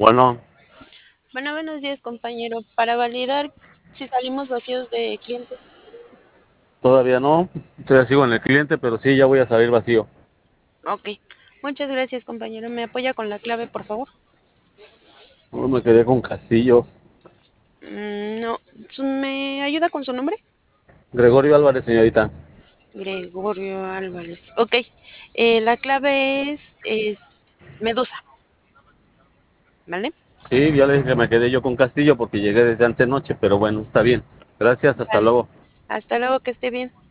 Bueno, Bueno, buenos días, compañero. Para validar si salimos vacíos de clientes. todavía no. Todavía sigo en el cliente, pero sí, ya voy a salir vacío. Ok. Muchas gracias, compañero. ¿Me apoya con la clave, por favor? No me quedé con Castillo. No. ¿Me ayuda con su nombre? Gregorio Álvarez, señorita. Gregorio Álvarez. Ok. La clave es Medusa, ¿vale? Sí, ya le dije que me quedé yo con Castillo porque llegué desde antenoche, pero bueno, está bien. Gracias, hasta Vale. luego. Hasta luego, que esté bien.